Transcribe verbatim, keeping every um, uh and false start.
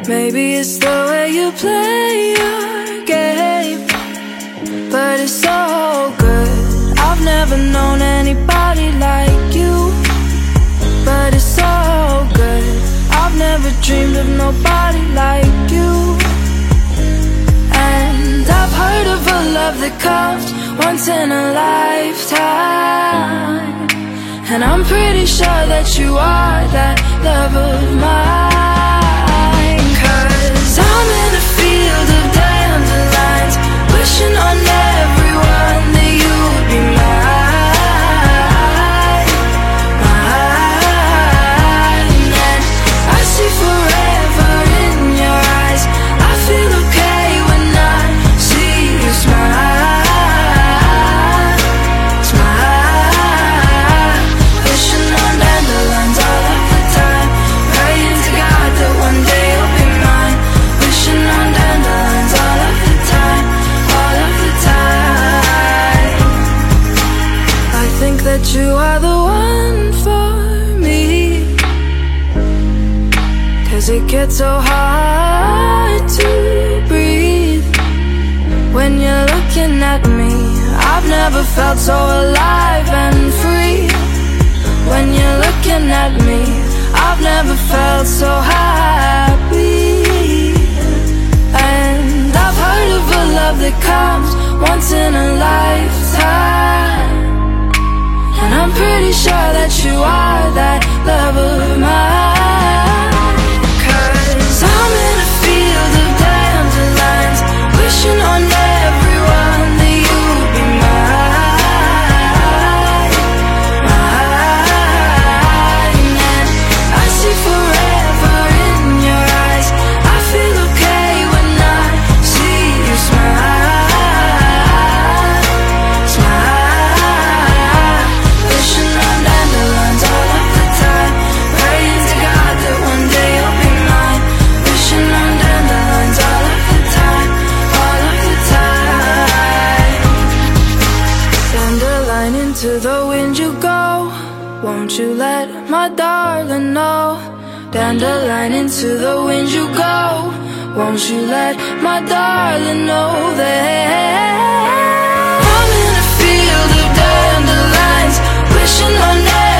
Maybe it's the way you play your game, but it's so good. I've never known anybody like you, but it's so good. I've never dreamed of nobody like you. And I've heard of a love that comes once in a lifetime, and I'm pretty sure that you are that love of mine. Cause I'm in a field of dandelions, wishing on everyone that you would be mine, mine. And I see forever in your eyes. I feel okay when I see you smile, smile. Wishing on dandelions all of the time, praying to God that one day you'll be mine. Wishing on dandelions all of the time, all of the time. I think that you are the one for me, cause it gets so hard to breathe when you're looking at me. I've never felt so alive and free. When you're looking at me, I've never felt so happy. And I've heard of a love that comes once in a lifetime, and I'm pretty sure that you are that love of mine. Cause I'm in a field of dandelions, wishing on everyone that you would be mine, mine. And I see forever in your eyes. I feel okay when I see you smile, smile. Wishing on dandelions all of the time, praying to God that one day you'll be mine. Wishing on dandelions all of the time, all of the time. Dandelion, into the wind you go, won't you let my darling know? Dandelion, into the wind you go, won't you let my darling know that I'm in a field of dandelions, wishing on